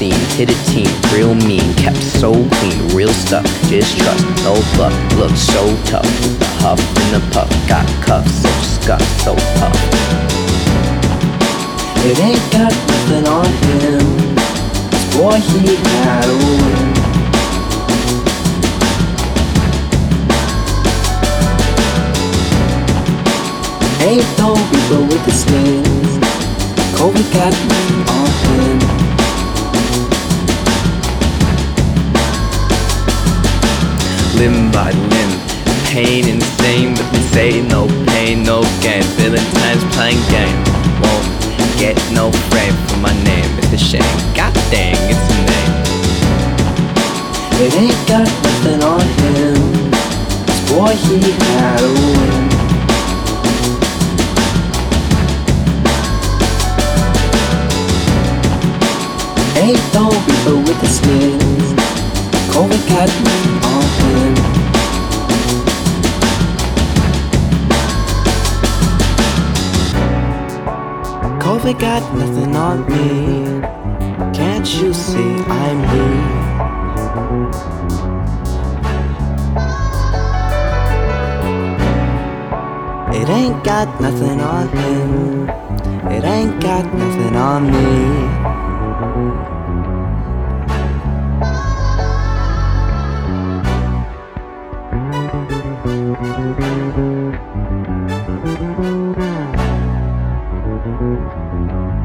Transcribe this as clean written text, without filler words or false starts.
scene, hit a team, real mean, kept so clean, real stuff, just trust, no bluff, look so tough, with the huff and the puff, got cuffs, so scuffed, so puffed. It ain't got nothing on him, this boy he had a win. Ain't no reaper with the skins, Kobe got nothing on him. Limb by limb, pain insane, but they say no pain, no gain. Feeling times playing game, won't get no frame for my name. It's a shame, god dang, it's a name. It ain't got nothing on him, this boy he had a win. Ain't no reaper with the skins, Kobe got nothing on him. Kobe got nothing on me, can't you see I'm me? It ain't got nothing on him, it ain't got nothing on me. Thank you.